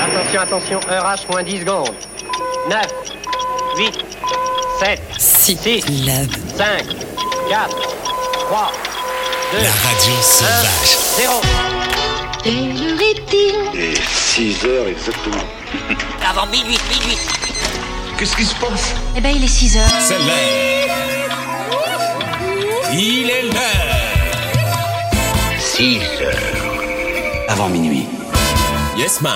Attention, attention, heure H moins 10 secondes. 9, 8, 7, 6, 5, 4, 3, 2, la radio sauvage. 0. Quelle heure est-il ? Et 6 heures exactement. Avant minuit. Qu'est-ce qui se passe ? Eh ben, il est 6 heures. C'est l'heure. Il est l'heure. 6 heures. Avant minuit. Yes, man.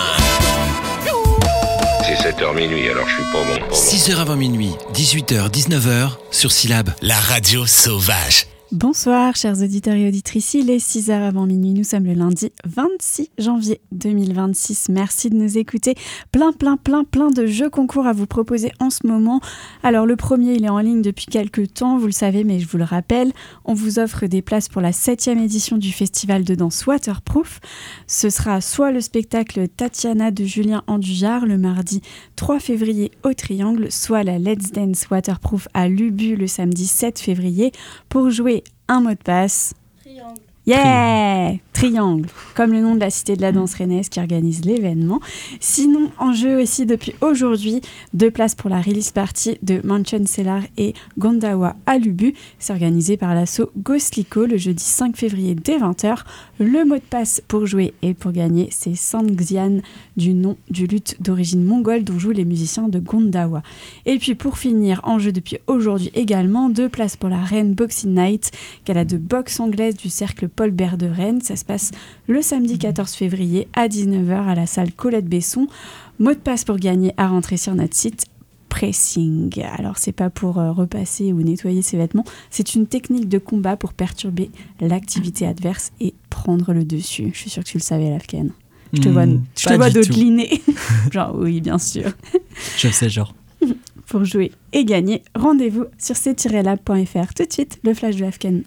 C'est 7h minuit, alors je suis pas bon. 6h avant minuit, 18h, 19h, sur Syllab, la radio sauvage. Bonsoir chers auditeurs et auditrices, il est 6h avant minuit, nous sommes le lundi 26 janvier 2026. Merci de nous écouter, plein de jeux concours à vous proposer en ce moment. Alors le premier il est en ligne depuis quelques temps, vous le savez mais je vous le rappelle, on vous offre des places pour la 7e édition du festival de danse Waterproof. Ce sera soit le spectacle Tatiana de Julien Andujard le mardi 3 février au Triangle, soit la Let's Dance Waterproof à Lubu le samedi 7 février. Pour jouer un mot de passe. Triangle. Yeah! Triangle, comme le nom de la cité de la danse rennaise qui organise l'événement. Sinon, en jeu aussi depuis aujourd'hui, 2 places pour la release party de Mansion Cellar et Gondawa à Lubu. C'est organisé par l'asso Ghostlico le jeudi 5 février dès 20h. Le mot de passe pour jouer et pour gagner, c'est Sangxian, du nom du luth d'origine mongole dont jouent les musiciens de Gondawa. Et puis pour finir, en jeu depuis aujourd'hui également, 2 places pour la Rennes Boxing Night, gala de boxe anglaise du cercle Paul Bert de Rennes. Ça se passe le samedi 14 février à 19h à la salle Colette Besson. Mot de passe pour gagner à rentrer sur notre site Pressing. Alors c'est pas pour repasser ou nettoyer ses vêtements, c'est une technique de combat pour perturber l'activité adverse et prendre le dessus. Je suis sûre que tu le savais, Lafken. Je te vois decliner. Genre oui, bien sûr. Je sais, genre. Pour jouer et gagner, rendez-vous sur c-lab.fr. Tout de suite, le flash de Lafken.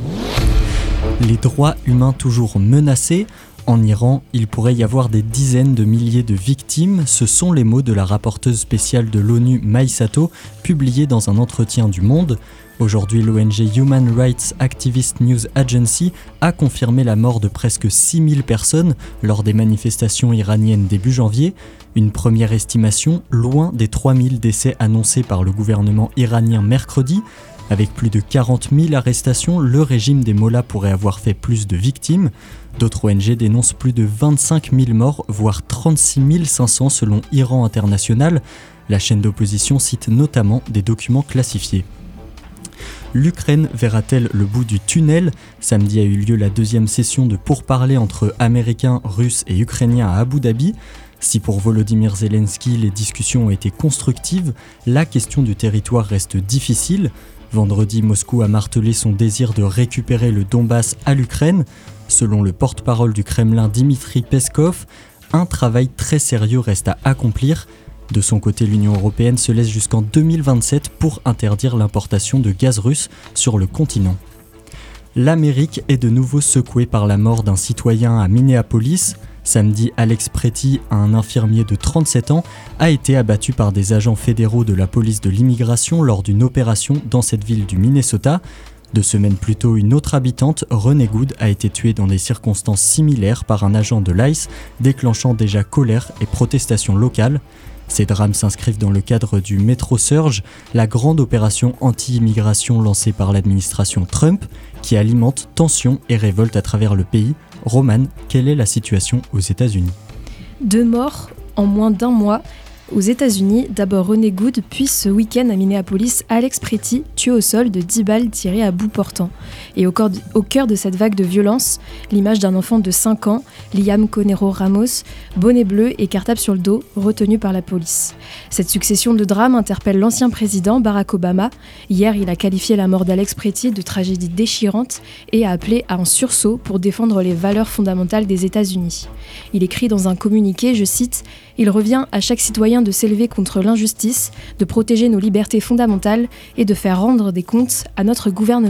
Les droits humains toujours menacés. En Iran, il pourrait y avoir des dizaines de milliers de victimes. Ce sont les mots de la rapporteuse spéciale de l'ONU, Mai Sato, publiés dans un entretien du Monde. Aujourd'hui, l'ONG Human Rights Activist News Agency a confirmé la mort de presque 6000 personnes lors des manifestations iraniennes début janvier. Une première estimation, loin des 3000 décès annoncés par le gouvernement iranien mercredi. Avec plus de 40 000 arrestations, le régime des mollahs pourrait avoir fait plus de victimes. D'autres ONG dénoncent plus de 25 000 morts, voire 36 500 selon Iran International. La chaîne d'opposition cite notamment des documents classifiés. L'Ukraine verra-t-elle le bout du tunnel ? Samedi a eu lieu la 2e session de pourparlers entre Américains, Russes et Ukrainiens à Abu Dhabi. Si pour Volodymyr Zelensky les discussions ont été constructives, la question du territoire reste difficile. Vendredi, Moscou a martelé son désir de récupérer le Donbass à l'Ukraine. Selon le porte-parole du Kremlin Dmitri Peskov, un travail très sérieux reste à accomplir. De son côté, l'Union européenne se laisse jusqu'en 2027 pour interdire l'importation de gaz russe sur le continent. L'Amérique est de nouveau secouée par la mort d'un citoyen à Minneapolis. Samedi, Alex Pretty, un infirmier de 37 ans, a été abattu par des agents fédéraux de la police de l'immigration lors d'une opération dans cette ville du Minnesota. 2 semaines plus tôt, une autre habitante, Renee Good, a été tuée dans des circonstances similaires par un agent de l'ICE, déclenchant déjà colère et protestations locales. Ces drames s'inscrivent dans le cadre du Metro Surge, la grande opération anti-immigration lancée par l'administration Trump, qui alimente tensions et révoltes à travers le pays. Roman, quelle est la situation aux États-Unis ? 2 morts en moins d'1 mois aux États-Unis. D'abord Renee Good, puis ce week-end à Minneapolis, Alex Pretty, tué au sol de 10 balles tirées à bout portant. Et au cœur de cette vague de violence, l'image d'un enfant de 5 ans, Liam Conero Ramos, bonnet bleu et cartable sur le dos, retenu par la police. Cette succession de drames interpelle l'ancien président Barack Obama. Hier, il a qualifié la mort d'Alex Pretty de tragédie déchirante et a appelé à un sursaut pour défendre les valeurs fondamentales des États-Unis. Il écrit dans un communiqué, je cite, « Il revient à chaque citoyen de s'élever contre l'injustice, de protéger nos libertés fondamentales et de faire rendre des comptes à notre gouvernement.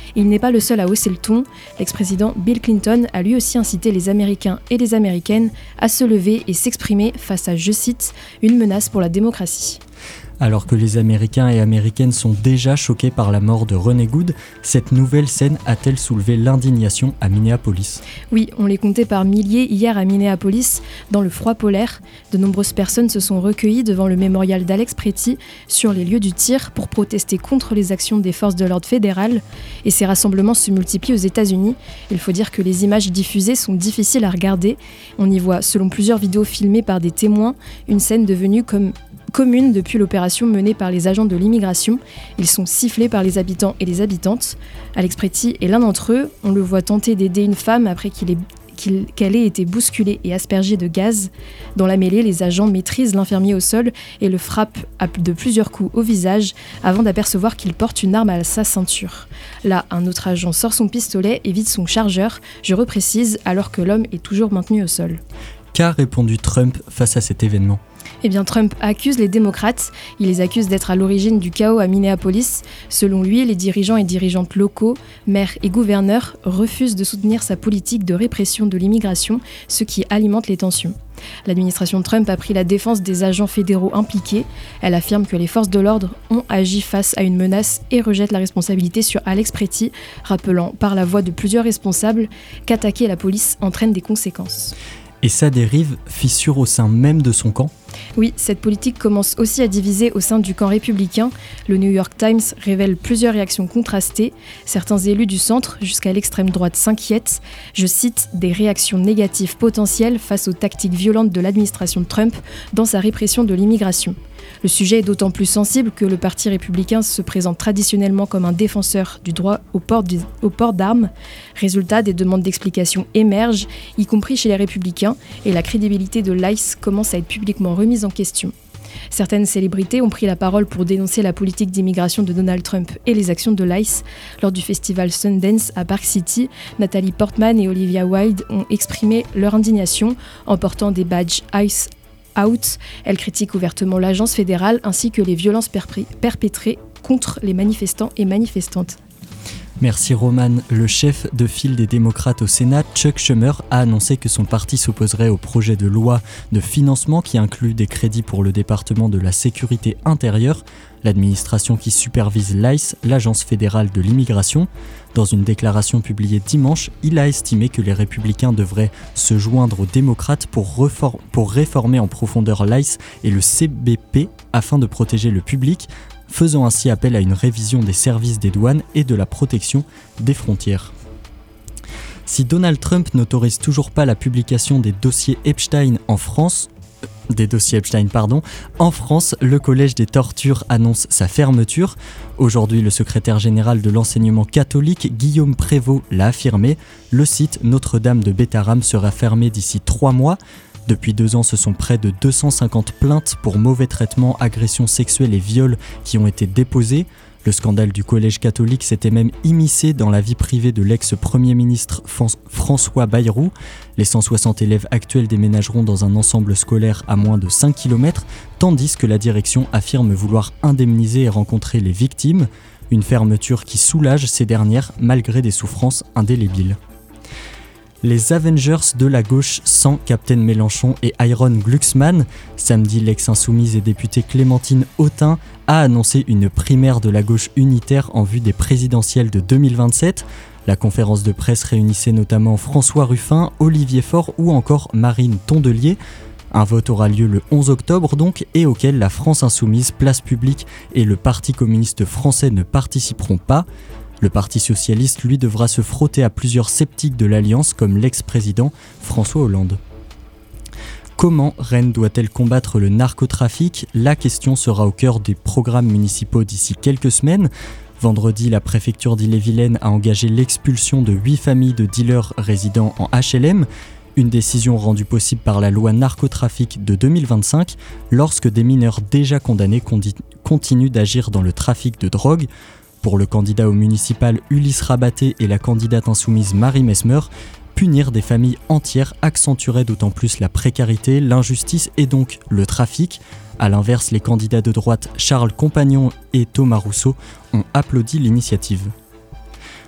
Et il n'est pas le seul à hausser le ton. L'ex-président Bill Clinton a lui aussi incité les Américains et les Américaines à se lever et s'exprimer face à, je cite, une menace pour la démocratie. Alors que les Américains et Américaines sont déjà choqués par la mort de Ronnie Good, cette nouvelle scène a-t-elle soulevé l'indignation à Minneapolis ? Oui, on les comptait par milliers hier à Minneapolis, dans le froid polaire. De nombreuses personnes se sont recueillies devant le mémorial d'Alex Pretty sur les lieux du tir pour protester contre les actions des forces de l'ordre fédérales. Et ces rassemblements se multiplient aux États-Unis. Il faut dire que les images diffusées sont difficiles à regarder. On y voit, selon plusieurs vidéos filmées par des témoins, une scène devenue commune depuis l'opération menée par les agents de l'immigration. Ils sont sifflés par les habitants et les habitantes. Alex Pretty est l'un d'entre eux. On le voit tenter d'aider une femme après qu'elle ait été bousculée et aspergée de gaz. Dans la mêlée, les agents maîtrisent l'infirmier au sol et le frappent de plusieurs coups au visage avant d'apercevoir qu'il porte une arme à sa ceinture. Là, un autre agent sort son pistolet et vide son chargeur, je reprécise, alors que l'homme est toujours maintenu au sol. Qu'a répondu Trump face à cet événement ? Eh bien, Trump accuse les démocrates. Il les accuse d'être à l'origine du chaos à Minneapolis. Selon lui, les dirigeants et dirigeantes locaux, maires et gouverneurs refusent de soutenir sa politique de répression de l'immigration, ce qui alimente les tensions. L'administration Trump a pris la défense des agents fédéraux impliqués. Elle affirme que les forces de l'ordre ont agi face à une menace et rejette la responsabilité sur Alex Pretty, rappelant par la voix de plusieurs responsables qu'attaquer la police entraîne des conséquences. Et sa dérive fissure au sein même de son camp ? Oui, cette politique commence aussi à diviser au sein du camp républicain. Le New York Times révèle plusieurs réactions contrastées. Certains élus du centre jusqu'à l'extrême droite s'inquiètent. Je cite, des réactions négatives potentielles face aux tactiques violentes de l'administration Trump dans sa répression de l'immigration. Le sujet est d'autant plus sensible que le Parti républicain se présente traditionnellement comme un défenseur du droit au port d'armes. Résultat, des demandes d'explications émergent, y compris chez les républicains, et la crédibilité de l'ICE commence à être publiquement remise en question. Certaines célébrités ont pris la parole pour dénoncer la politique d'immigration de Donald Trump et les actions de l'ICE. Lors du festival Sundance à Park City, Natalie Portman et Olivia Wilde ont exprimé leur indignation en portant des badges ICE Out. Elle critique ouvertement l'agence fédérale ainsi que les violences perpétrées contre les manifestants et manifestantes. Merci Roman. Le chef de file des démocrates au Sénat, Chuck Schumer, a annoncé que son parti s'opposerait au projet de loi de financement qui inclut des crédits pour le département de la sécurité intérieure, l'administration qui supervise l'ICE, l'agence fédérale de l'immigration. Dans une déclaration publiée dimanche, il a estimé que les républicains devraient se joindre aux démocrates pour réformer en profondeur l'ICE et le CBP afin de protéger le public, faisant ainsi appel à une révision des services des douanes et de la protection des frontières. Si Donald Trump n'autorise toujours pas la publication des dossiers Epstein en France, le Collège des tortures annonce sa fermeture. Aujourd'hui, le secrétaire général de l'enseignement catholique, Guillaume Prévost, l'a affirmé. Le site Notre-Dame de Bétharram sera fermé d'ici 3 mois. Depuis 2 ans, ce sont près de 250 plaintes pour mauvais traitements, agressions sexuelles et viols qui ont été déposées. Le scandale du collège catholique s'était même immiscé dans la vie privée de l'ex-premier ministre François Bayrou. Les 160 élèves actuels déménageront dans un ensemble scolaire à moins de 5 km, tandis que la direction affirme vouloir indemniser et rencontrer les victimes. Une fermeture qui soulage ces dernières malgré des souffrances indélébiles. Les Avengers de la gauche sans Captain Mélenchon et Iron Glucksmann. Samedi, l'ex-insoumise et députée Clémentine Autain a annoncé une primaire de la gauche unitaire en vue des présidentielles de 2027. La conférence de presse réunissait notamment François Ruffin, Olivier Faure ou encore Marine Tondelier. Un vote aura lieu le 11 octobre donc et auquel la France Insoumise, Place Publique et le Parti communiste français ne participeront pas. Le Parti socialiste, lui, devra se frotter à plusieurs sceptiques de l'Alliance comme l'ex-président François Hollande. Comment Rennes doit-elle combattre le narcotrafic ? La question sera au cœur des programmes municipaux d'ici quelques semaines. Vendredi, la préfecture d'Ille-et-Vilaine a engagé l'expulsion de 8 familles de dealers résidant en HLM. Une décision rendue possible par la loi narcotrafic de 2025 lorsque des mineurs déjà condamnés continuent d'agir dans le trafic de drogue. Pour le candidat au municipal Ulysse Rabaté et la candidate insoumise Marie Mesmer, punir des familles entières accentuerait d'autant plus la précarité, l'injustice et donc le trafic. A l'inverse, les candidats de droite Charles Compagnon et Thomas Rousseau ont applaudi l'initiative.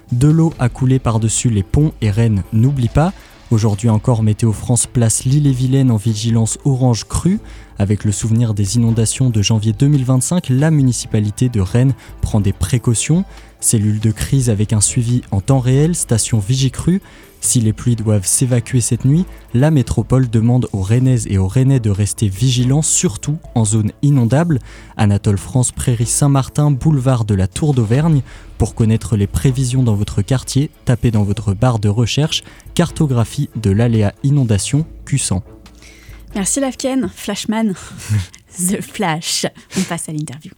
De l'eau a coulé par-dessus les ponts et Rennes n'oublie pas. Aujourd'hui encore, Météo France place l'Ille-et-Vilaine en vigilance orange crue. Avec le souvenir des inondations de janvier 2025, la municipalité de Rennes prend des précautions. Cellule de crise avec un suivi en temps réel, station Vigicru. Si les pluies doivent s'évacuer cette nuit, la métropole demande aux Rennaises et aux Rennais de rester vigilants, surtout en zone inondable. Anatole France, Prairie Saint-Martin, boulevard de la Tour d'Auvergne. Pour connaître les prévisions dans votre quartier, tapez dans votre barre de recherche « Cartographie de l'aléa inondation Q100 ». Merci Lafken, Flashman. The Flash. On passe à l'interview.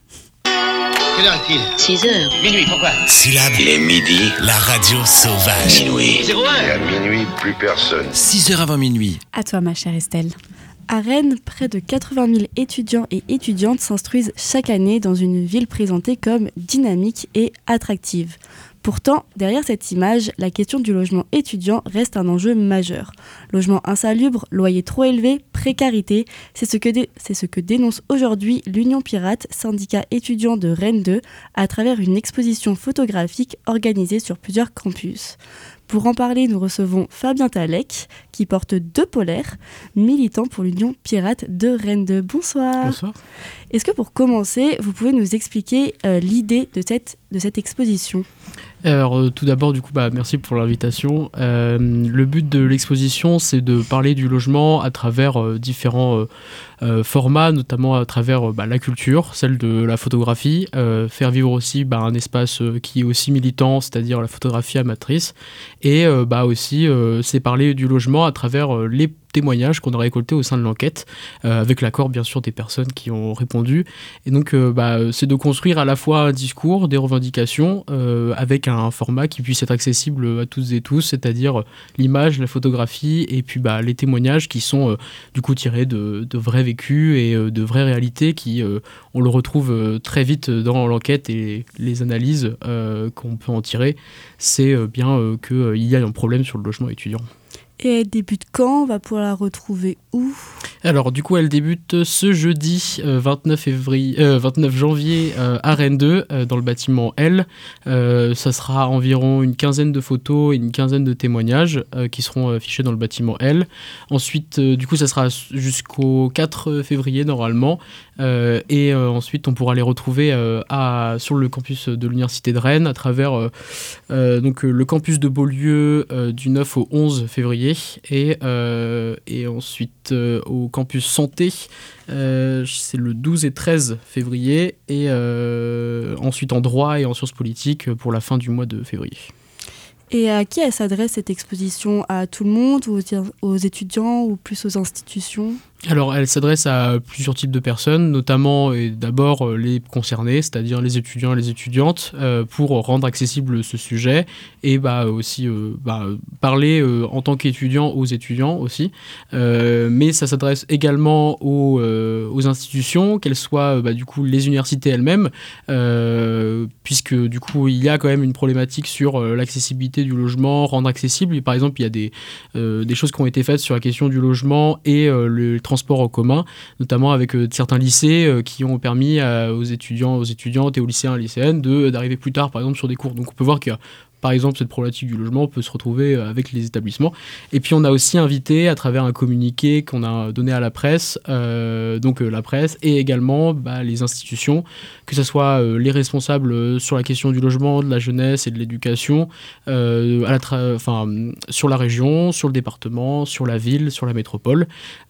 Quelle heure est-il ? 6h. Minuit, pourquoi ? Syllabe. Il est midi. La radio sauvage. Minuit. 01. Et à minuit, plus personne. 6h avant minuit. À toi ma chère Estelle. À Rennes, près de 80 000 étudiants et étudiantes s'instruisent chaque année dans une ville présentée comme dynamique et attractive. Pourtant, derrière cette image, la question du logement étudiant reste un enjeu majeur. Logement insalubre, loyer trop élevé, précarité, c'est ce que dénonce aujourd'hui l'Union Pirate, syndicat étudiant de Rennes 2, à travers une exposition photographique organisée sur plusieurs campus. Pour en parler, nous recevons Fabien Talec, qui porte 2 polaires, militant pour l'Union Pirate de Rennes 2. Bonsoir. Bonsoir. Est-ce que pour commencer, vous pouvez nous expliquer l'idée de cette exposition ? Alors tout d'abord, merci pour l'invitation. Le but de l'exposition, c'est de parler du logement à travers différents formats, notamment à travers la culture, celle de la photographie, faire vivre aussi un espace qui est aussi militant, c'est-à-dire la photographie amatrice, et aussi c'est parler du logement à travers les témoignages qu'on a récoltés au sein de l'enquête, avec l'accord bien sûr des personnes qui ont répondu. Et donc c'est de construire à la fois un discours, des revendications, avec un format qui puisse être accessible à toutes et tous, c'est-à-dire l'image, la photographie et puis les témoignages qui sont tirés de vrais vécus et de vraies réalités qui, on le retrouve très vite dans l'enquête et les analyses qu'on peut en tirer, c'est bien qu'il y a un problème sur le logement étudiant. Et elle débute quand ? On va pouvoir la retrouver où ? Alors elle débute ce jeudi 29 janvier à Rennes 2 dans le bâtiment L. Ça sera environ une quinzaine de photos et une quinzaine de témoignages qui seront affichés dans le bâtiment L. Ensuite ça sera jusqu'au 4 février normalement. Et ensuite on pourra les retrouver sur le campus de l'Université de Rennes à travers le campus de Beaulieu du 9 au 11 février et ensuite au campus Santé c'est le 12 et 13 février et ensuite en droit et en sciences politiques pour la fin du mois de février. Et à qui elle s'adresse cette exposition ? À tout le monde, aux étudiants ou plus aux institutions ? Alors, elle s'adresse à plusieurs types de personnes, notamment et d'abord les concernés, c'est-à-dire les étudiants et les étudiantes, pour rendre accessible ce sujet et aussi parler en tant qu'étudiant aux étudiants aussi. Mais ça s'adresse également aux institutions, qu'elles soient les universités elles-mêmes, puisque il y a quand même une problématique sur l'accessibilité du logement, rendre accessible. Et, par exemple, il y a des choses qui ont été faites sur la question du logement et le transport en commun, notamment avec certains lycées qui ont permis aux étudiants, aux étudiantes et aux lycéens et lycéennes d'arriver plus tard, par exemple, sur des cours. Donc on peut voir qu'il y a par exemple, cette problématique du logement peut se retrouver avec les établissements. Et puis, on a aussi invité, à travers un communiqué qu'on a donné à la presse, la presse et également les institutions, que ce soit les responsables sur la question du logement, de la jeunesse et de l'éducation, sur la région, sur le département, sur la ville, sur la métropole,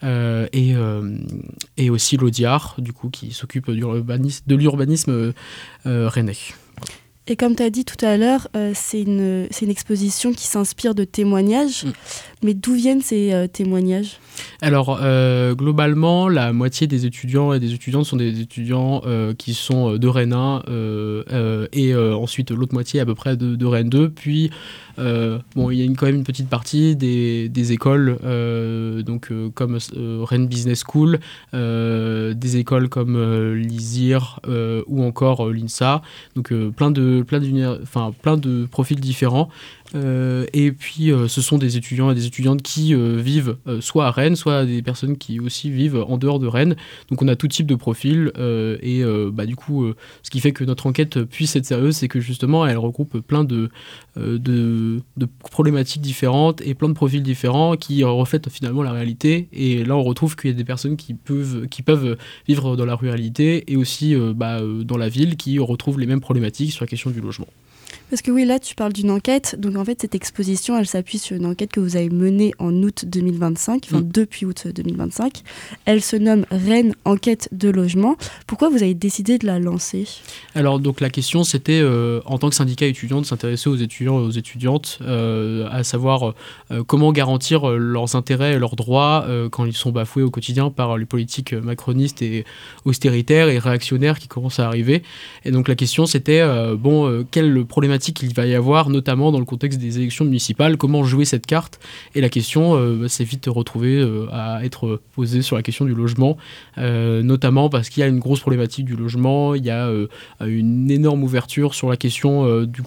et aussi l'Audiard, qui s'occupe de l'urbanisme rennais. Et comme tu as dit tout à l'heure, c'est une exposition qui s'inspire de témoignages. Mais d'où viennent ces témoignages ? Alors, globalement, la moitié des étudiants et des étudiantes sont des étudiants qui sont de Rennes 1 et ensuite l'autre moitié à peu près de Rennes 2. Puis, il y a quand même une petite partie des écoles, comme Rennes Business School, des écoles comme l'ISIR ou encore l'INSA. Donc, plein de profils différents. Et puis ce sont des étudiants et des étudiantes qui vivent soit à Rennes, soit des personnes qui aussi vivent en dehors de Rennes. Donc on a tout type de profil et du coup ce qui fait que notre enquête puisse être sérieuse, c'est que justement elle regroupe plein de problématiques différentes et plein de profils différents qui reflètent finalement la réalité. Et là on retrouve qu'il y a des personnes qui peuvent vivre dans la ruralité et aussi dans la ville qui retrouvent les mêmes problématiques sur la question du logement. Parce que oui, là, tu parles d'une enquête. Donc, en fait, cette exposition, elle s'appuie sur une enquête que vous avez menée en août 2025, depuis août 2025. Elle se nomme Rennes Enquête de logement. Pourquoi vous avez décidé de la lancer ? Alors, donc, la question, c'était, en tant que syndicat étudiant, de s'intéresser aux étudiants et aux étudiantes, à savoir comment garantir leurs intérêts et leurs droits quand ils sont bafoués au quotidien par les politiques macronistes et austéritaires et réactionnaires qui commencent à arriver. Et donc, la question, c'était, quelle problématique il va y avoir, notamment dans le contexte des élections municipales, comment jouer cette carte. Et la question s'est vite retrouvée à être posée sur la question du logement, notamment parce qu'il y a une grosse problématique du logement, il y a une énorme ouverture sur la question du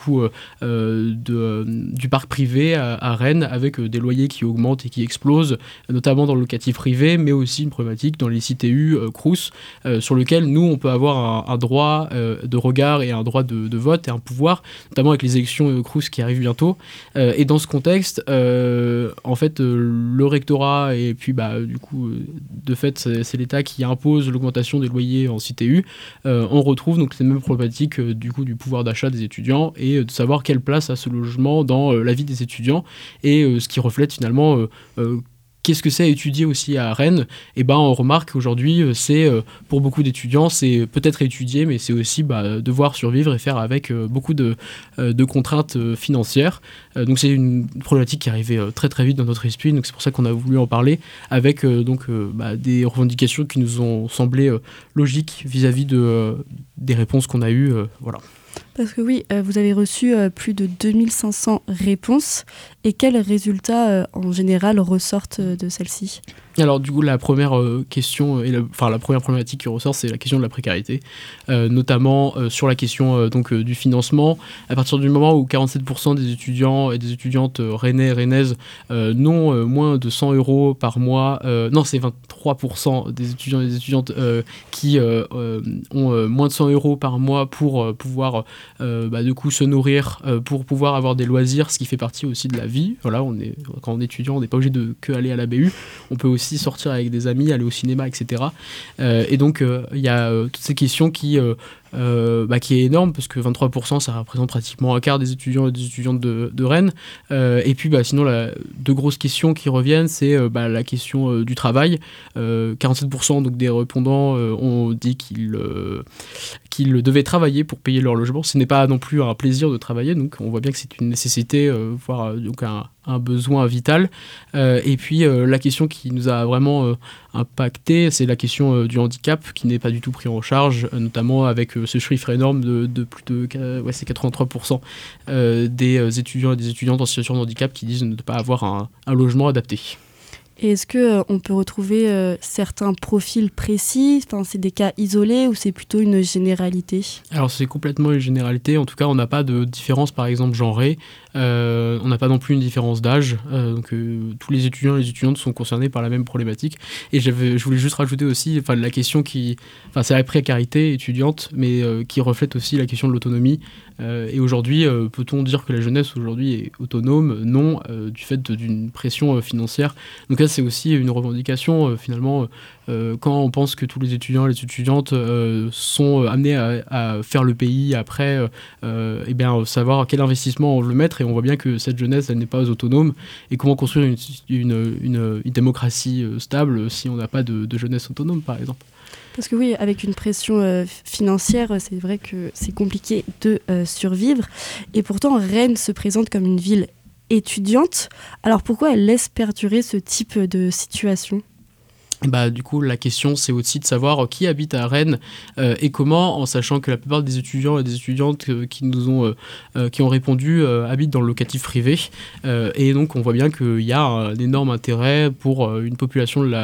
parc privé à Rennes, avec des loyers qui augmentent et qui explosent, notamment dans le locatif privé, mais aussi une problématique dans les CTU, Crous, sur lequel nous on peut avoir un droit de regard et un droit de vote et un pouvoir, notamment avec les élections Crous qui arrivent bientôt. Et dans ce contexte, en fait, le rectorat et puis du coup, de fait, c'est l'État qui impose l'augmentation des loyers en CTU. On retrouve donc les mêmes problématiques du pouvoir d'achat des étudiants et de savoir quelle place a ce logement dans la vie des étudiants et ce qui reflète finalement qu'est-ce que c'est étudier aussi à Rennes ? Et on remarque qu'aujourd'hui, c'est pour beaucoup d'étudiants, c'est peut-être étudier, mais c'est aussi devoir survivre et faire avec beaucoup de contraintes financières. Donc c'est une problématique qui est arrivée très très vite dans notre esprit, donc c'est pour ça qu'on a voulu en parler avec des revendications qui nous ont semblé logiques vis-à-vis des réponses qu'on a eues. Voilà. Parce que oui, vous avez reçu plus de 2500 réponses. Et quels résultats, en général, ressortent de celles-ci ? Alors du coup, la première question, la première problématique qui ressort, c'est la question de la précarité, notamment sur la question du financement. À partir du moment où 47% des étudiants et des étudiantes rennais et rennaises n'ont moins de 100 € par mois, non, c'est 23% des étudiants et des étudiantes qui ont moins de 100 € par mois pour pouvoir se nourrir, pour pouvoir avoir des loisirs, ce qui fait partie aussi de la vie. Voilà, quand on est étudiant, on n'est pas obligé de que aller à la BU, on peut aussi sortir avec des amis, aller au cinéma, etc. Et donc il y a toutes ces questions qui est énorme, parce que 23% ça représente pratiquement un quart des étudiants et des étudiantes de Rennes. Et puis sinon, deux grosses questions qui reviennent, c'est la question du travail. 47% donc des répondants ont dit qu'ils devaient travailler pour payer leur logement. Ce n'est pas non plus un plaisir de travailler, donc on voit bien que c'est une nécessité, voire donc un besoin vital. Et puis la question qui nous a vraiment impacté, c'est la question du handicap, qui n'est pas du tout pris en charge, notamment avec ce chiffre énorme de plus de 83% des étudiants et des étudiantes en situation de handicap qui disent ne pas avoir un logement adapté. Et est-ce qu'on peut retrouver certains profils précis ? Enfin, c'est des cas isolés ou c'est plutôt une généralité ? Alors c'est complètement une généralité. En tout cas, on n'a pas de différence, par exemple, genrée. On n'a pas non plus une différence d'âge. Donc tous les étudiants et les étudiantes sont concernés par la même problématique. Et je voulais juste rajouter aussi la question c'est la précarité étudiante, mais qui reflète aussi la question de l'autonomie. Et aujourd'hui, peut-on dire que la jeunesse aujourd'hui est autonome ? Non, du fait d'une pression financière. Donc là, c'est aussi une revendication, finalement, quand on pense que tous les étudiants et les étudiantes sont amenés à faire le pays après, savoir quel investissement on veut mettre, et on voit bien que cette jeunesse, elle n'est pas autonome, et comment construire une démocratie stable si on n'a pas de jeunesse autonome, par exemple. Parce que oui, avec une pression financière, c'est vrai que c'est compliqué de survivre. Et pourtant, Rennes se présente comme une ville étudiante. Alors pourquoi elle laisse perdurer ce type de situation ? Du coup, la question, c'est aussi de savoir qui habite à Rennes et comment, en sachant que la plupart des étudiants et des étudiantes qui ont répondu habitent dans le locatif privé. Et donc, on voit bien qu'il y a un énorme intérêt pour une population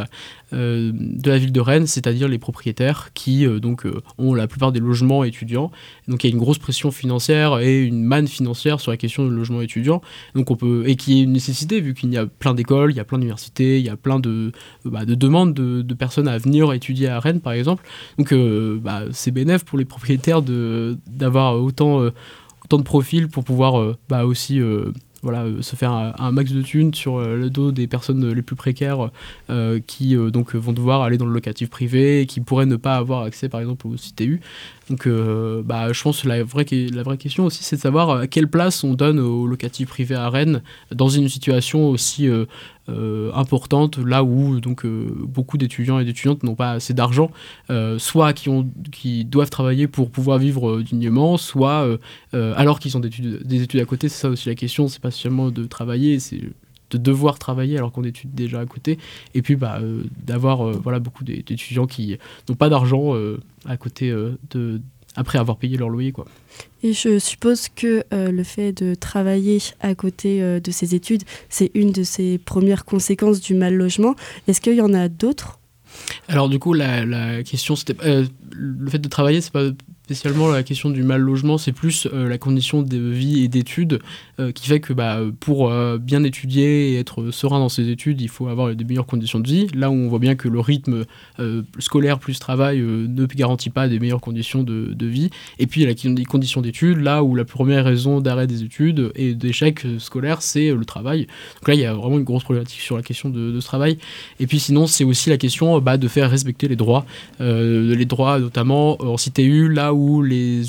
de la ville de Rennes, c'est-à-dire les propriétaires qui ont la plupart des logements étudiants. Donc il y a une grosse pression financière et une manne financière sur la question du logement étudiant, et qui est une nécessité vu qu'il y a plein d'écoles, il y a plein d'universités, il y a plein de demandes de personnes à venir étudier à Rennes par exemple. Donc c'est bénéf pour les propriétaires d'avoir autant de profils pour pouvoir aussi se faire un max de thunes sur le dos des personnes les plus précaires qui vont devoir aller dans le locatif privé et qui pourraient ne pas avoir accès par exemple au CTU. Donc je pense que la vraie question aussi, c'est de savoir quelle place on donne au locatif privé à Rennes dans une situation aussi importante, là où beaucoup d'étudiants et d'étudiantes n'ont pas assez d'argent, soit qui doivent travailler pour pouvoir vivre dignement, soit alors qu'ils ont des études à côté. C'est ça aussi la question, c'est pas seulement de travailler, c'est de devoir travailler alors qu'on étudie déjà à côté, et puis d'avoir beaucoup d'étudiants qui n'ont pas d'argent à côté après avoir payé leur loyer, quoi. Et je suppose que le fait de travailler à côté de ses études, c'est une de ces premières conséquences du mal logement. Est-ce qu'il y en a d'autres ? Alors du coup, la question, c'était le fait de travailler, c'est pas spécialement la question du mal logement, c'est plus la condition de vie et d'études qui fait que pour bien étudier et être serein dans ses études, il faut avoir des meilleures conditions de vie. Là où on voit bien que le rythme scolaire plus travail ne garantit pas des meilleures conditions de vie. Et puis les conditions d'études, là où la première raison d'arrêt des études et d'échec scolaire, c'est le travail. Donc là, il y a vraiment une grosse problématique sur la question de ce travail. Et puis sinon, c'est aussi la question de faire respecter les droits notamment en CTU, là où les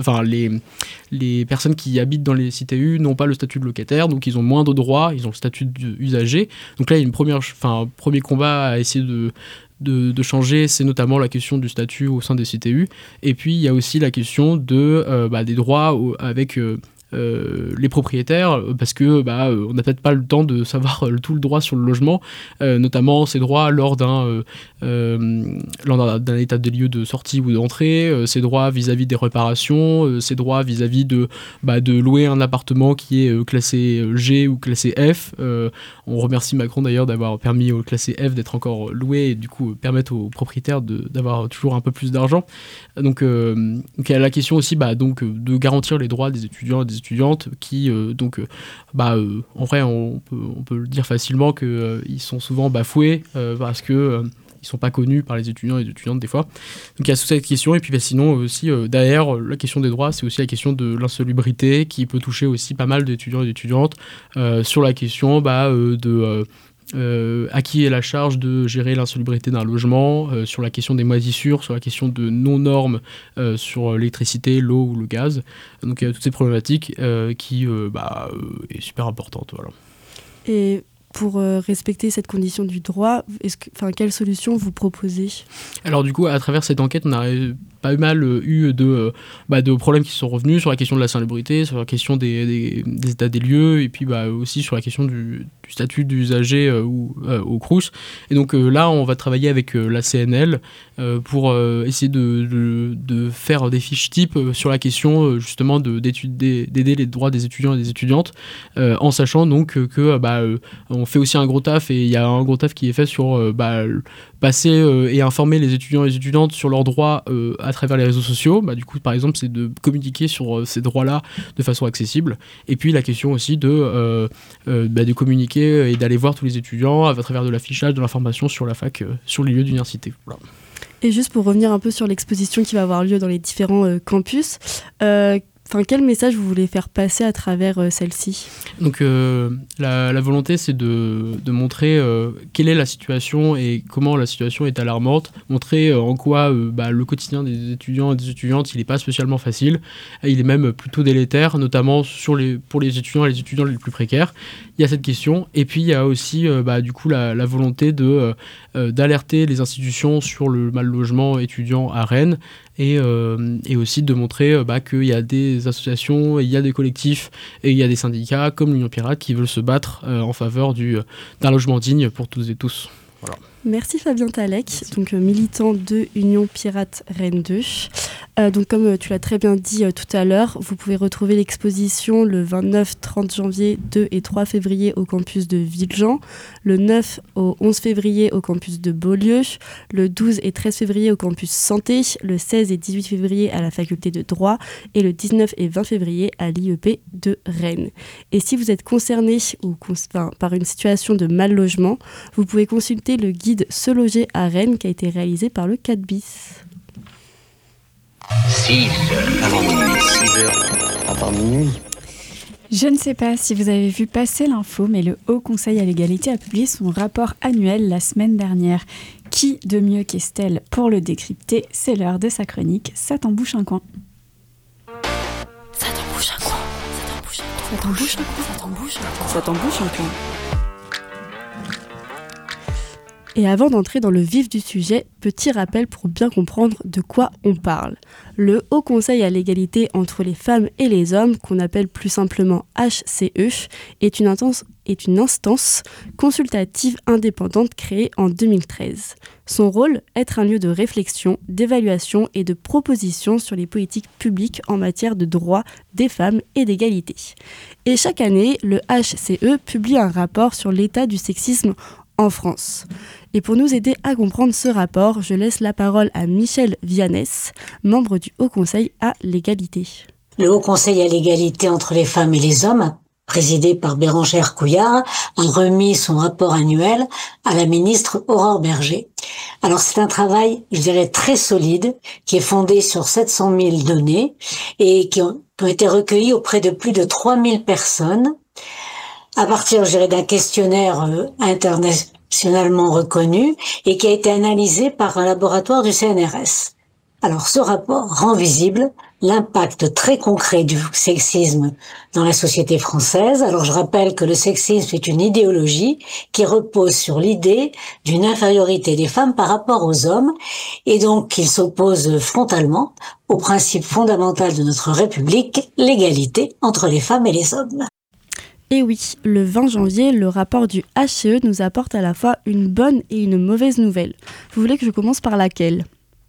personnes qui habitent dans les CTU n'ont pas le statut de locataire, donc ils ont moins de droits, ils ont le statut d'usager. Donc là, il y a un premier combat à essayer de changer, c'est notamment la question du statut au sein des CTU. Et puis, il y a aussi la question des droits avec les propriétaires, parce que on n'a peut-être pas le temps de savoir tout le droit sur le logement, notamment ces droits lors d'un état des lieux de sortie ou d'entrée, ces droits vis-à-vis des réparations, ces droits vis-à-vis de louer un appartement qui est classé G ou classé F. On remercie Macron d'ailleurs d'avoir permis au classé F d'être encore loué et du coup permettre aux propriétaires d'avoir toujours un peu plus d'argent. Donc il y a la question aussi de garantir les droits des étudiants et des étudiantes qui en vrai on peut le dire facilement qu'ils sont souvent bafoués parce que ils sont pas connus par les étudiants et les étudiantes des fois. Donc il y a toute cette question, et puis sinon aussi derrière la question des droits, c'est aussi la question de l'insalubrité qui peut toucher aussi pas mal d'étudiants et d'étudiantes sur la question à qui est la charge de gérer l'insalubrité d'un logement, sur la question des moisissures, sur la question de non-normes sur l'électricité, l'eau ou le gaz. Donc il y a toutes ces problématiques qui est super importante. Voilà. Et pour respecter cette condition du droit, quelle solution vous proposez ? Alors du coup, à travers cette enquête, on a pas mal eu de problèmes qui sont revenus sur la question de la salubrité, sur la question des états des lieux, et puis aussi sur la question du statut d'usager au Crous. Et donc là, on va travailler avec la CNL pour essayer de faire des fiches types sur la question justement d'aider les droits des étudiants et des étudiantes, en sachant donc que on fait aussi un gros taf, et il y a un gros taf qui est fait sur passer et informer les étudiants et les étudiantes sur leurs droits à travers les réseaux sociaux. Du coup, par exemple, c'est de communiquer sur ces droits-là de façon accessible. Et puis la question aussi de communiquer et d'aller voir tous les étudiants à travers de l'affichage, de l'information sur la fac, sur les lieux d'université. Voilà. Et juste pour revenir un peu sur l'exposition qui va avoir lieu dans les différents campus, quel message vous voulez faire passer à travers celle-ci ? Donc la volonté, c'est de montrer quelle est la situation et comment la situation est alarmante, montrer en quoi le quotidien des étudiants et des étudiantes, il n'est pas spécialement facile, il est même plutôt délétère, notamment pour les étudiants et les étudiants les plus précaires. Il y a cette question, et puis il y a aussi la volonté d'alerter les institutions sur le mal logement étudiant à Rennes, et aussi de montrer qu'il y a des associations, il y a des collectifs et il y a des syndicats comme l'Union Pirate qui veulent se battre en faveur d'un logement digne pour toutes et tous. Voilà. Merci Fabien Talec, donc militant de Union Pirate Rennes 2. Donc comme tu l'as très bien dit tout à l'heure, vous pouvez retrouver l'exposition le 29, 30 janvier, 2 et 3 février au campus de Villejean, le 9 au 11 février au campus de Beaulieu, le 12 et 13 février au campus Santé, le 16 et 18 février à la faculté de droit et le 19 et 20 février à l'IEP de Rennes. Et si vous êtes concerné par une situation de mal logement, vous pouvez consulter le guide Se loger à Rennes qui a été réalisé par le 4 bis. 6 heures avant minuit. 6 heures avant minuit. Je ne sais pas si vous avez vu passer l'info, mais le Haut Conseil à l'égalité a publié son rapport annuel la semaine dernière. Qui de mieux qu'Estelle pour le décrypter? C'est l'heure de sa chronique. Ça t'embouche un coin. Ça t'embouche un coin. Ça t'embouche un coin. Ça t'embouche un coin. Ça t'embouche un coin. Et avant d'entrer dans le vif du sujet, petit rappel pour bien comprendre de quoi on parle. Le Haut Conseil à l'égalité entre les femmes et les hommes, qu'on appelle plus simplement HCE, est une instance consultative indépendante créée en 2013. Son rôle, être un lieu de réflexion, d'évaluation et de proposition sur les politiques publiques en matière de droits des femmes et d'égalité. Et chaque année, le HCE publie un rapport sur l'état du sexisme en France. Et pour nous aider à comprendre ce rapport, je laisse la parole à Michel Vianès, membre du Haut Conseil à l'égalité. Le Haut Conseil à l'égalité entre les femmes et les hommes, présidé par Bérangère Couillard, a remis son rapport annuel à la ministre Aurore Bergé. Alors c'est un travail, je dirais, très solide, qui est fondé sur 700 000 données et qui ont été recueillies auprès de plus de 3000 personnes, à partir, je dirais, d'un questionnaire internationalement reconnu et qui a été analysé par un laboratoire du CNRS. Alors, ce rapport rend visible l'impact très concret du sexisme dans la société française. Alors, je rappelle que le sexisme est une idéologie qui repose sur l'idée d'une infériorité des femmes par rapport aux hommes et donc qu'il s'oppose frontalement au principe fondamental de notre République, l'égalité entre les femmes et les hommes. Et oui, le 20 janvier, le rapport du HCE nous apporte à la fois une bonne et une mauvaise nouvelle. Vous voulez que je commence par laquelle ?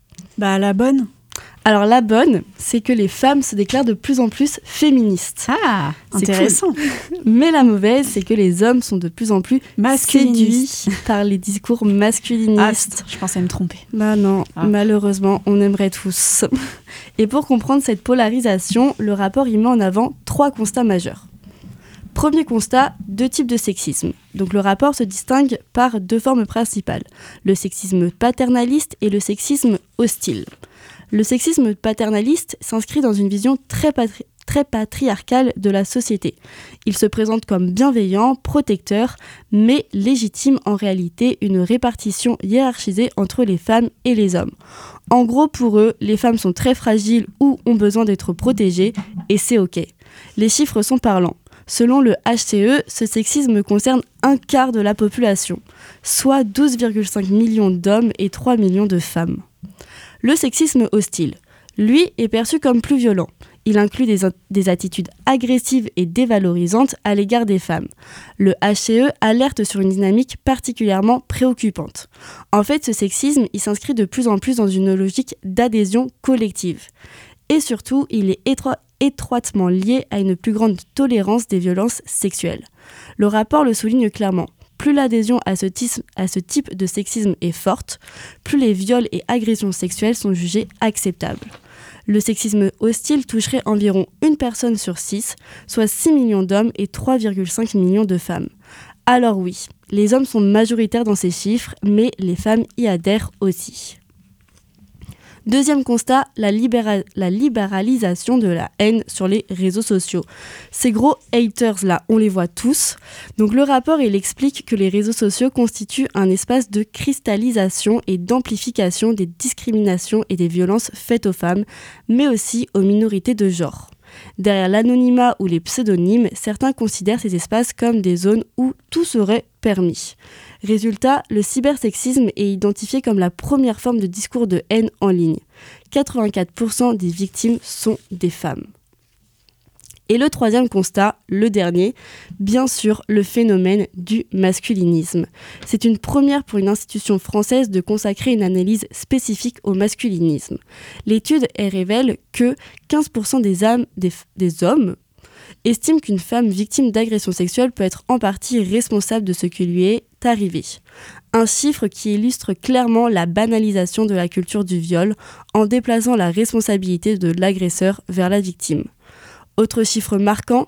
La bonne. Alors la bonne, c'est que les femmes se déclarent de plus en plus féministes. Ah, c'est intéressant. Cool. Mais la mauvaise, c'est que les hommes sont de plus en plus séduits par les discours masculinistes. Je pensais me tromper. Non, malheureusement, on aimerait tous. Et pour comprendre cette polarisation, le rapport y met en avant 3 constats majeurs. Premier constat, 2 types de sexisme. Donc le rapport se distingue par 2 formes principales, le sexisme paternaliste et le sexisme hostile. Le sexisme paternaliste s'inscrit dans une vision très patriarcale de la société. Il se présente comme bienveillant, protecteur, mais légitime en réalité une répartition hiérarchisée entre les femmes et les hommes. En gros, pour eux, les femmes sont très fragiles ou ont besoin d'être protégées, et c'est ok. Les chiffres sont parlants. Selon le HCE, ce sexisme concerne 1/4 de la population, soit 12,5 millions d'hommes et 3 millions de femmes. Le sexisme hostile, lui, est perçu comme plus violent. Il inclut des attitudes agressives et dévalorisantes à l'égard des femmes. Le HCE alerte sur une dynamique particulièrement préoccupante. En fait, ce sexisme, il s'inscrit de plus en plus dans une logique d'adhésion collective. Et surtout, il est étroitement lié à une plus grande tolérance des violences sexuelles. Le rapport le souligne clairement. Plus l'adhésion à ce type de sexisme est forte, plus les viols et agressions sexuelles sont jugés acceptables. Le sexisme hostile toucherait environ 1 personne sur 6, soit 6 millions d'hommes et 3,5 millions de femmes. Alors oui, les hommes sont majoritaires dans ces chiffres, mais les femmes y adhèrent aussi. Deuxième constat, la libéralisation de la haine sur les réseaux sociaux. Ces gros haters là, on les voit tous. Donc le rapport, il explique que les réseaux sociaux constituent un espace de cristallisation et d'amplification des discriminations et des violences faites aux femmes, mais aussi aux minorités de genre. Derrière l'anonymat ou les pseudonymes, certains considèrent ces espaces comme des zones où tout serait permis. Résultat, le cybersexisme est identifié comme la première forme de discours de haine en ligne. 84% des victimes sont des femmes. Et le troisième constat, le dernier, bien sûr, le phénomène du masculinisme. C'est une première pour une institution française de consacrer une analyse spécifique au masculinisme. L'étude révèle que 15% des hommes estiment qu'une femme victime d'agression sexuelle peut être en partie responsable de ce qui lui est arrivé. Un chiffre qui illustre clairement la banalisation de la culture du viol en déplaçant la responsabilité de l'agresseur vers la victime. Autre chiffre marquant,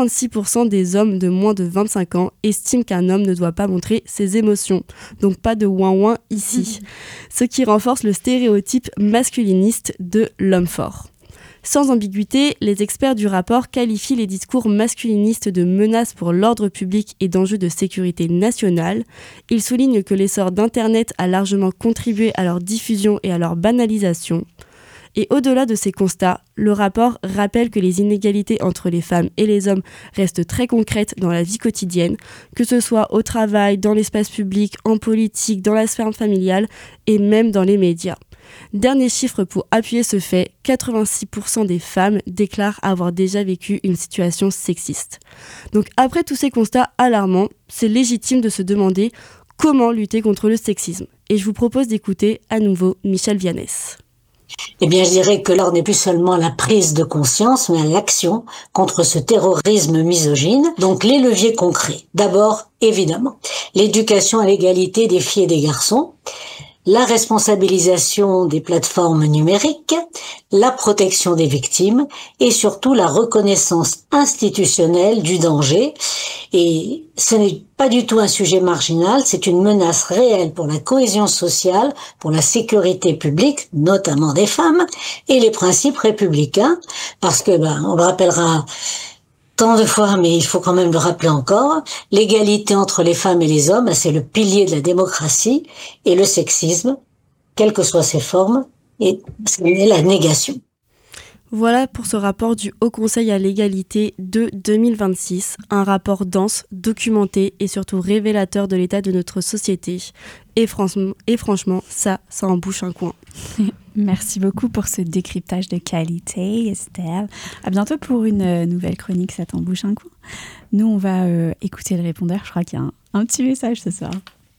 46% des hommes de moins de 25 ans estiment qu'un homme ne doit pas montrer ses émotions. Donc pas de ouin-ouin ici. Ce qui renforce le stéréotype masculiniste de l'homme fort. Sans ambiguïté, les experts du rapport qualifient les discours masculinistes de menaces pour l'ordre public et d'enjeux de sécurité nationale. Ils soulignent que l'essor d'Internet a largement contribué à leur diffusion et à leur banalisation. Et au-delà de ces constats, le rapport rappelle que les inégalités entre les femmes et les hommes restent très concrètes dans la vie quotidienne, que ce soit au travail, dans l'espace public, en politique, dans la sphère familiale et même dans les médias. Dernier chiffre pour appuyer ce fait, 86% des femmes déclarent avoir déjà vécu une situation sexiste. Donc après tous ces constats alarmants, c'est légitime de se demander comment lutter contre le sexisme. Et je vous propose d'écouter à nouveau Michel Vianès. Eh bien, je dirais que l'heure n'est plus seulement à la prise de conscience, mais à l'action contre ce terrorisme misogyne. Donc, les leviers concrets. D'abord, évidemment, l'éducation à l'égalité des filles et des garçons, la responsabilisation des plateformes numériques, la protection des victimes et surtout la reconnaissance institutionnelle du danger. Et ce n'est pas du tout un sujet marginal, c'est une menace réelle pour la cohésion sociale, pour la sécurité publique, notamment des femmes, et les principes républicains, parce que, on le rappellera tant de fois, mais il faut quand même le rappeler encore, l'égalité entre les femmes et les hommes, c'est le pilier de la démocratie, et le sexisme, quelles que soient ses formes, c'est la négation. Voilà pour ce rapport du Haut Conseil à l'égalité de 2026, un rapport dense, documenté et surtout révélateur de l'état de notre société. Et franchement, ça en bouche un coin. Merci beaucoup pour ce décryptage de qualité, Estelle. À bientôt pour une nouvelle chronique, ça t'en bouche un coin. Nous, on va écouter le répondeur. Je crois qu'il y a un petit message ce soir.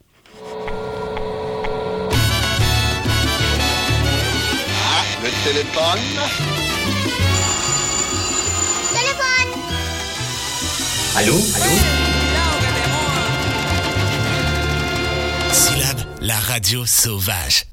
Le téléphone. Allô? Syllabe, la radio sauvage.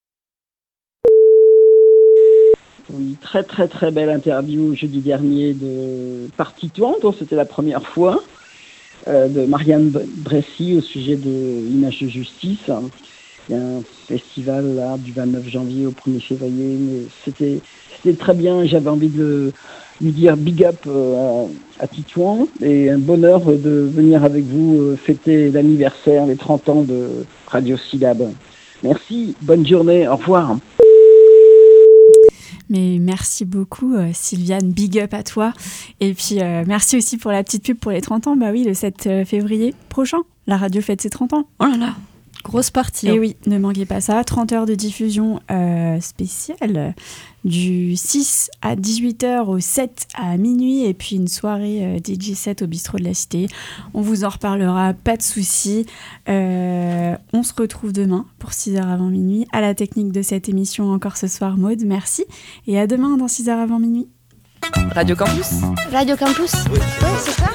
Oui, très très très belle interview jeudi dernier de Parti Touan, dont c'était la première fois, de Marianne Bressy au sujet de l'image de justice. Il y a un festival là du 29 janvier au 1er février, mais c'était très bien. J'avais envie de lui dire big up à Titouan et un bonheur de venir avec vous fêter l'anniversaire, les 30 ans de Radio Syllabe. Merci, bonne journée, au revoir. Mais merci beaucoup Sylviane, big up à toi. Et puis merci aussi pour la petite pub pour les 30 ans. Bah oui, le 7 février prochain, la radio fête ses 30 ans. Oh là là, grosse partie. Et oui, ne manquez pas ça. 30 heures de diffusion spéciale du 6 à 18h au 7 à minuit et puis une soirée DJ set au bistrot de la Cité. On vous en reparlera, pas de soucis. On se retrouve demain pour 6h avant minuit. À la technique de cette émission encore ce soir, Maud, merci. Et à demain dans 6h avant minuit. Radio Campus. Radio Campus. Oui, c'est ça.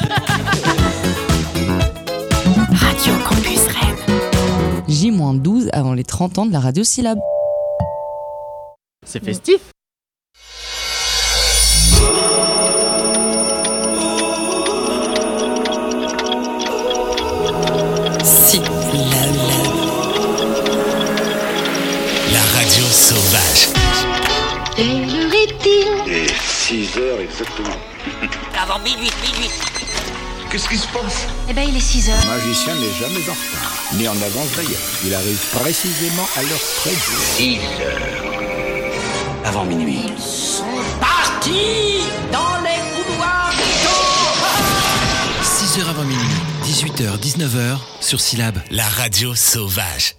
Radio Campus Rennes. J-12 avant les 30 ans de la radio Syllabe. C'est festif. Syllabe. La radio sauvage. Quelle heure est-il? Et 6h exactement. Avant minuit. Qu'est-ce qui se passe? Eh ben, il est 6h. Le magicien n'est jamais en retard, ni en avance d'ailleurs. Il arrive précisément à l'heure prévue. 6h. Avant minuit. Ils sont partis dans les couloirs du temps. 6h avant minuit, 18h, 19h, sur Syllabe, la radio sauvage.